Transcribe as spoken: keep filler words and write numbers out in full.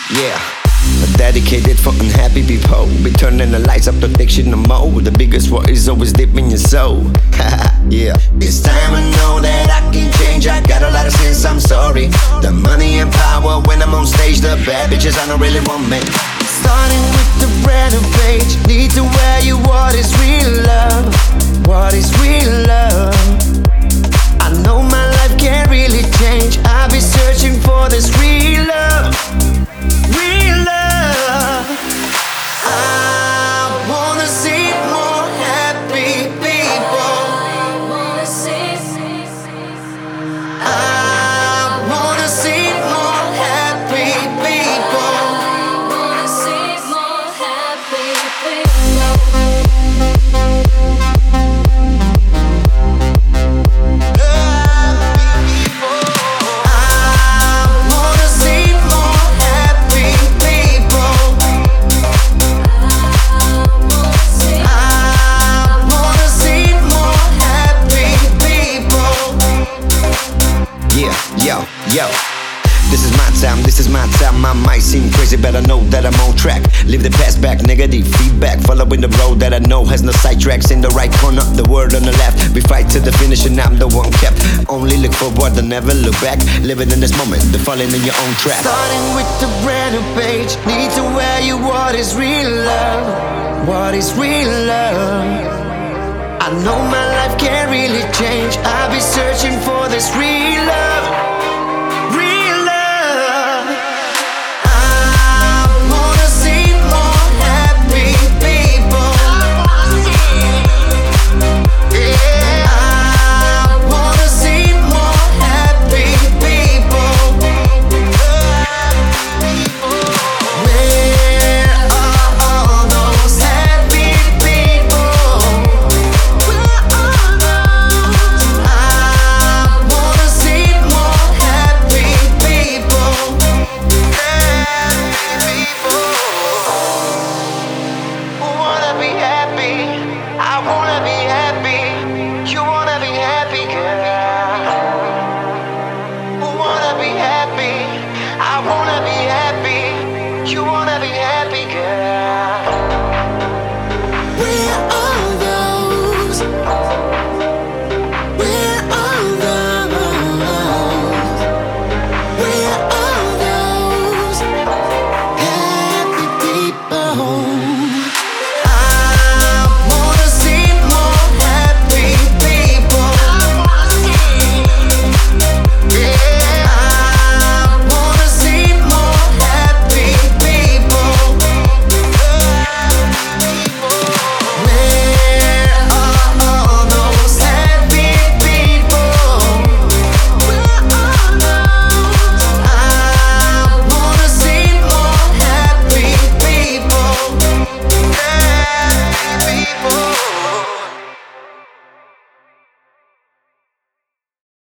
Yeah, dedicated for unhappy people. Be turning the lights up to fictional mode. The biggest war is always deep in your soul. Yeah, it's time I know that I can change. I got a lot of sins, I'm sorry. The money and power when I'm on stage. The bad bitches I don't really want me. Starting with the brand new page. Need to wear you what is real love. What is real love? I know my life can't really change. I'll be searching for this real love. Real love. I wanna see more happy people. I wanna see more happy people. Yo, yo, this is my time, this is my time. I might seem crazy, but I know that I'm on track. Leave the past back, negative feedback. Following the road that I know has no sidetracks. In the right corner, the word on the left. We fight to the finish and I'm the one kept. Only look forward and never look back. Living in this moment, the falling in your own trap. Starting with the brand new page. Need to wear you what is real love. What is real love? I know my life can't really change. I'll be searching for this real love.